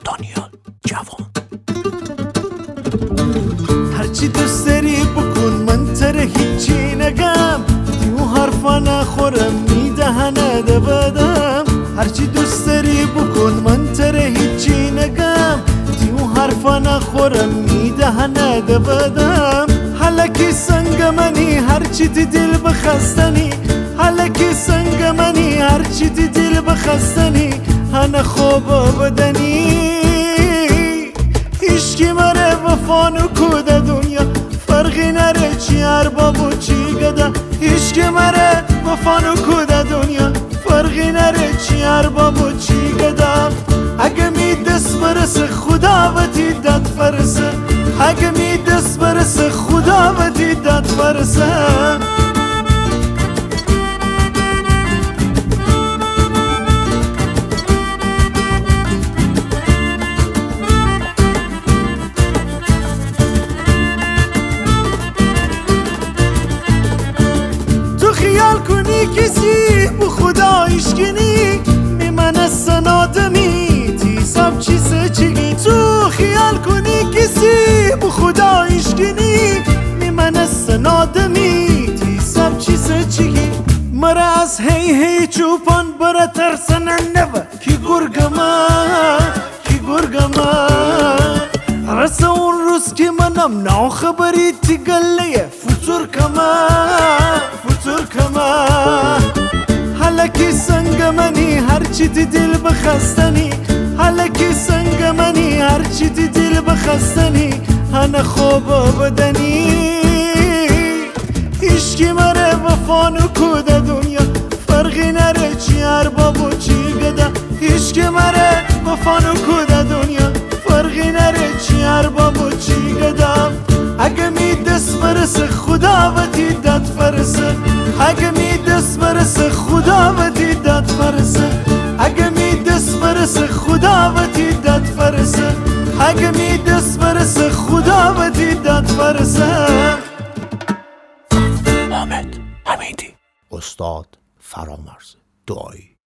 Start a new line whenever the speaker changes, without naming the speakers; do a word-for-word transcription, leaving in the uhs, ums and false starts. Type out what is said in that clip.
دانیال جوان.
هرچی دوست داری بکن من تره هیچی نگم، دیو حرفا نخورم میدهنه ده بدم. هرچی دوست داری بکن من تره هیچی نگم، دیو حرفا نخورم میدهنه ده بدم. حلکی سنگ منی هرچی تی دل بخستنی، حلکی سنگ منی هرچی تی دل بخستنی، هنه خوب بدنی. هیچکی مره وفا نکوده دنیا، فرقی نره چی ارباب و چی گده. هیچکی مره وفا نکوده دنیا، فرقی نره چی ارباب و چی گده. اگه می دست برسه خدا و دیدت فرسه، اگه می دست برسه خدا و دیدت فرسه. خیال کنی کسی بو خدا ایشگینی، میمنه سنادمی تی سب چی سچگی. تو خیال کنی کسی بو خدا ایشگینی، میمنه سنادمی تی سب چی سچگی. مرا از هی هی چوپان برا ترسنن نوه کی گرگما کی گرگما. رسه اون روز که منم ناو خبری تی گله فتور کما فتور کما. حلکی سنگ منی هرچی تی دل بخستنی، حلکی سنگ منی هرچی تی دل بخستنی، هنه خوب بدنی. هیچکی مره وفا نکوده دنیا، فرقی نره چی ارباب و چی گده. هیچکی مره وفا نکوده دنیا، فرقی نره چی ارباب و چی گده. اگه می دست برسه خدا و دیدت فرسه، اگه می دست برسه خدا و دیدت فرسه. اگه می دست برسه خدا و دیدت فرسه، اگه می دست برسه خدا و دیدت فرسه.
حامد حمیدی، استاد فرامرز دعایی.